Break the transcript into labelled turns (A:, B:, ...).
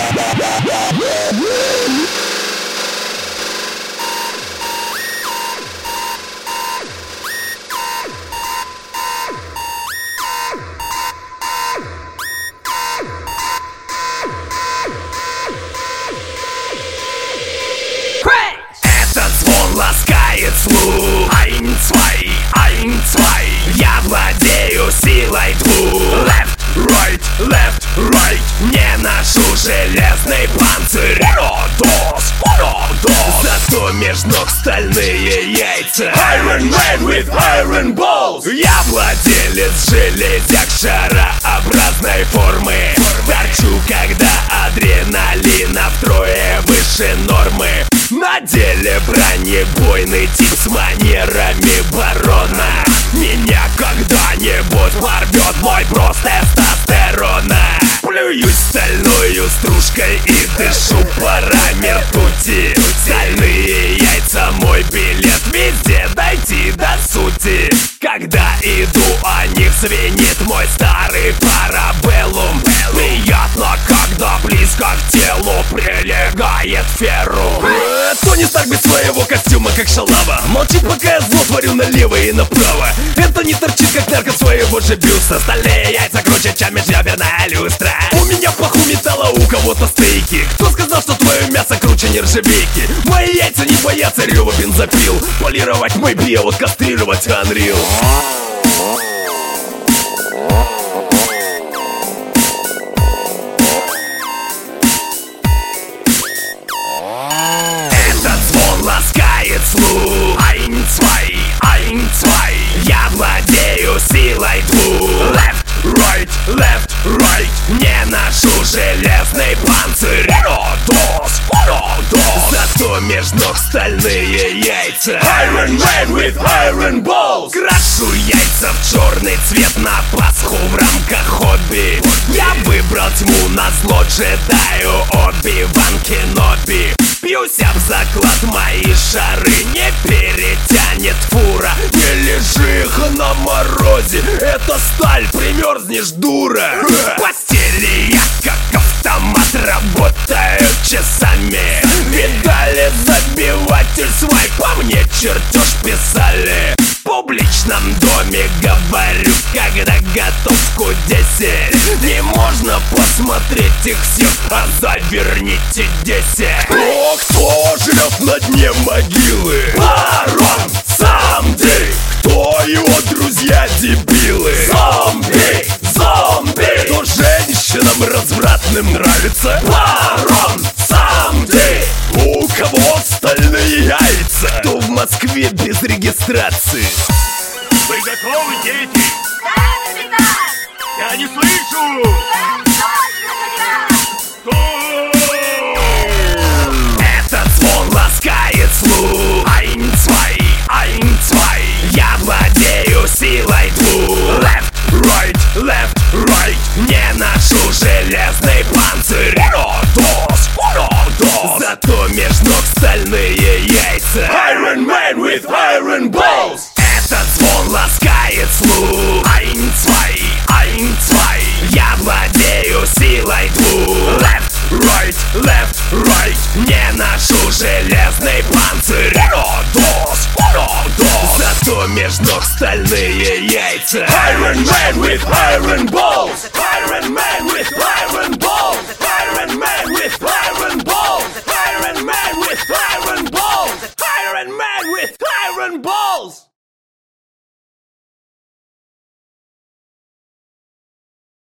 A: Ласкает слух. Ein, zwei, я владею силой двух. Left, right, не ношу железный панцирь. Зато меж ног стальные яйца. Iron Man with iron balls. Я владелец железяк шарообразной формы. Торчу, когда адреналина втрое выше нормы. На деле бронебойный тип с манерами барона. Меня когда-нибудь порвет мой брос тестостерона. Плююсь стальною стружкой и дышу парами ртути. Стальные яйца мой билет, везде дойти до сути. Когда иду, о них звенит мой старый парабеллум. Приятно, когда близко к телу прилегает феррум. Тони Старк без своего костюма, как шалава. Молчит, пока я зло творю налево и направо. Это не торчит, как нарко своего же бюста. Стальные яйца круче, чем межреберная люстра. У меня в паху металла, у кого-то стейки. Кто сказал, что твое мясо круче нержавейки? Мои яйца не боятся рева бензопил. Полировать мой био, кастрировать Unreal. Ласкает слух. Ein, zwei, я владею силой двух. Left, right, не ношу железный панцирь. Зато меж ног стальные яйца. Iron Man with iron balls. Крашу яйца в черный цвет на Пасху в рамках хобби. Я выбрал тьму назло джедаю Оби-Ван Кеноби. Пьюся в заклад, мои шары не перетянет фура. Не лежи их на морозе, это сталь, примерзнешь, дура. Постели я как автомат работаю часами. Видали забиватель свай, по мне чертеж писали. В публичном доме говорю, когда готовку 10. Не можно посмотреть их всех, а заверните 10. Кто живет на дне могилы? Барон Самди. Кто его друзья дебилы? Зомби, зомби. Кто женщинам развратным нравится? Барон Самди. У кого стальные яйца? Кто в Москве без регистрации?
B: Вы готовы, дети?
C: Да, капитан!
B: Я не слышу!
C: Да, точно,
A: Этот звон ласкает слух. Ein, zwei, я владею силой двух. Left, right, не ношу железный панцирь. Зато меж ног стальные яйца.
B: Iron Man with iron balls.
A: Этот звон ласкает слух. Ein, zwei, я владею силой двух. Left, right, не ношу железный панцирь. Зато меж ног стальные яйца.
B: Iron Man with iron balls. Iron Man with iron balls. Iron Man with iron balls. Iron Man with iron balls. Iron Man with iron balls.